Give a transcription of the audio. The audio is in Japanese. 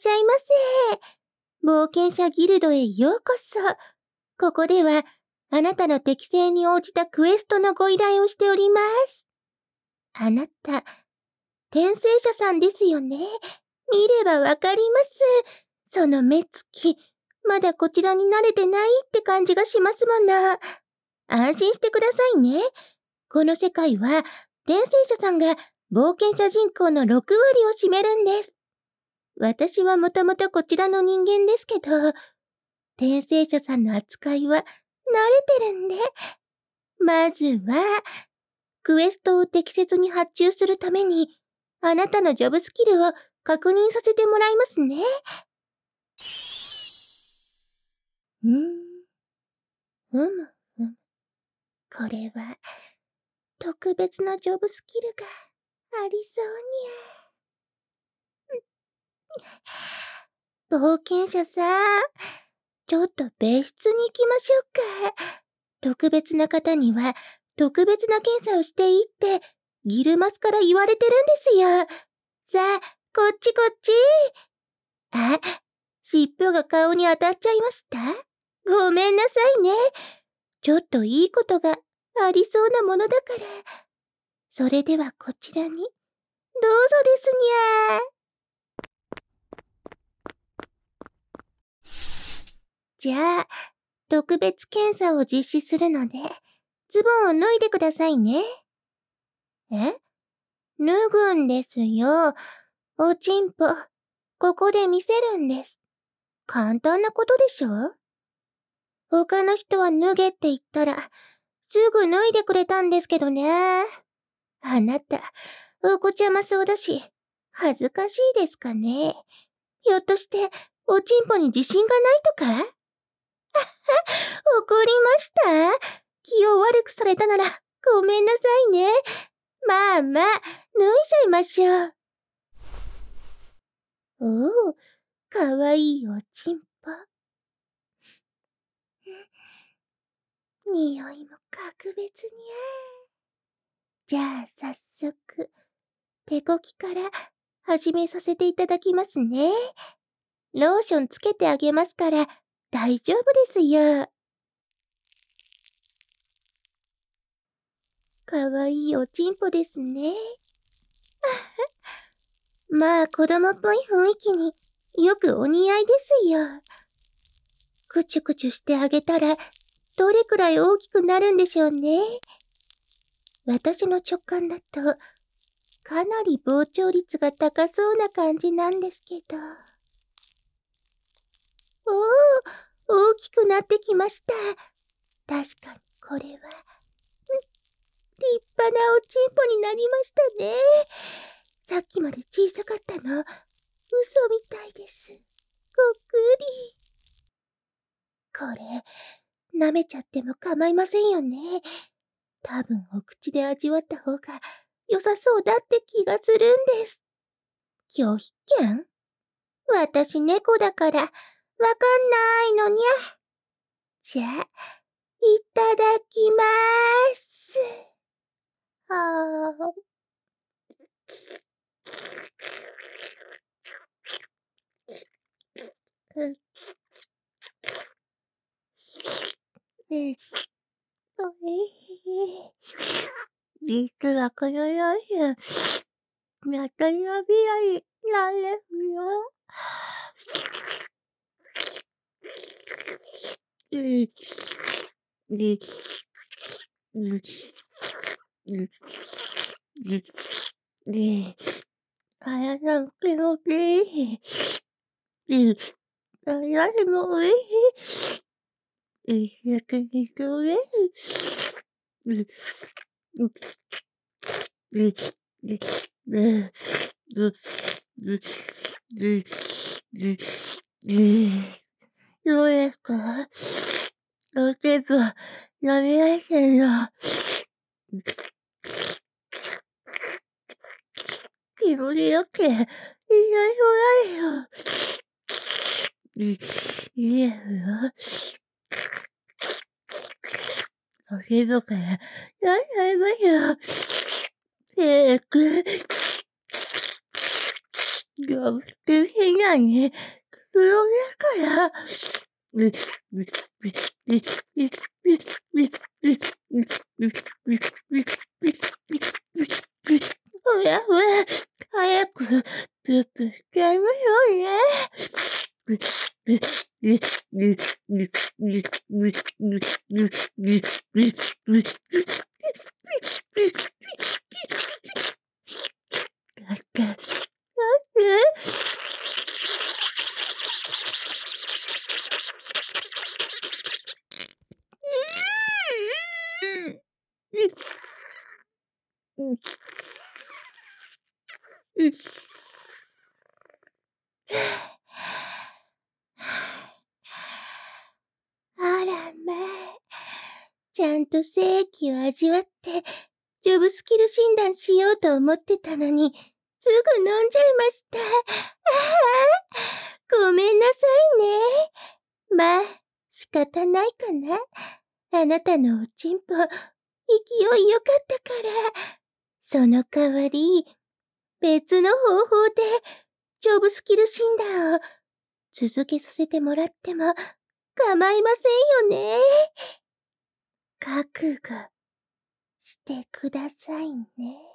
しゃいませ。冒険者ギルドへようこそ。ここでは、あなたの適性に応じたクエストのご依頼をしております。あなた、転生者さんですよね。見ればわかります。その目つき、まだこちらに慣れてないって感じがしますもの。安心してくださいね。この世界は、転生者さんが冒険者人口の6割を占めるんです。私はもともとこちらの人間ですけど、転生者さんの扱いは慣れてるんで。まずは、クエストを適切に発注するために、あなたのジョブスキルを確認させてもらいますね。これは、特別なジョブスキルがありそうにゃ。冒険者さん、ちょっと別室に行きましょうか。特別な方には、特別な検査をしていいって、ギルマスから言われてるんですよ。さあ、こっちこっち。あ、尻尾が顔に当たっちゃいました？ごめんなさいね。ちょっといいことがありそうなものだから。それではこちらに、どうぞですにゃー。じゃあ、特別検査を実施するので、ズボンを脱いでくださいね。え？脱ぐんですよ。おちんぽ、ここで見せるんです。簡単なことでしょ？他の人は脱げって言ったら、すぐ脱いでくれたんですけどね。あなた、お子ちゃまそうだし、恥ずかしいですかね。ひょっとして、おちんぽに自信がないとか？怒りました？気を悪くされたなら、ごめんなさいね。まあまあ、脱いじゃいましょう。おお、かわいいおちんぽ。匂いも格別にじゃあ早速、手こきから始めさせていただきますね。ローションつけてあげますから大丈夫ですよ。かわいいおちんぽですね。まあ子供っぽい雰囲気によくお似合いですよ。くちゅくちゅしてあげたらどれくらい大きくなるんでしょうね。私の直感だとかなり膨張率が高そうな感じなんですけど。おー、大きくなってきました。確かにこれは、立派なおちんぽになりましたね。さっきまで小さかったの、嘘みたいです。ごっくり。これ、舐めちゃっても構いませんよね。多分お口で味わった方が良さそうだって気がするんです。拒否権？私猫だから、わかんないのにゃ。じゃあ、いただきまーす。実はこのローション、また指輪になんですよ。体も気持ちいい。私も美味しい。一緒に食べる。どうですか？おけど、飲みやすいの。気持ちよくて、いないそうだよ。いいですよ。おけどから、やりましょう。 どうして変なね。黒だから。ほらほら、早く、プープーしちゃいましょうね。だって、だって、あらまあ、ちゃんと精液を味わって、ジョブスキル診断しようと思ってたのに、すぐ飲んじゃいました。ごめんなさいね。まあ、仕方ないかな。あなたのおちんぽ、勢いよかったから。その代わり、別の方法で、ジョブスキル診断を続けさせてもらっても構いませんよね。覚悟してくださいね。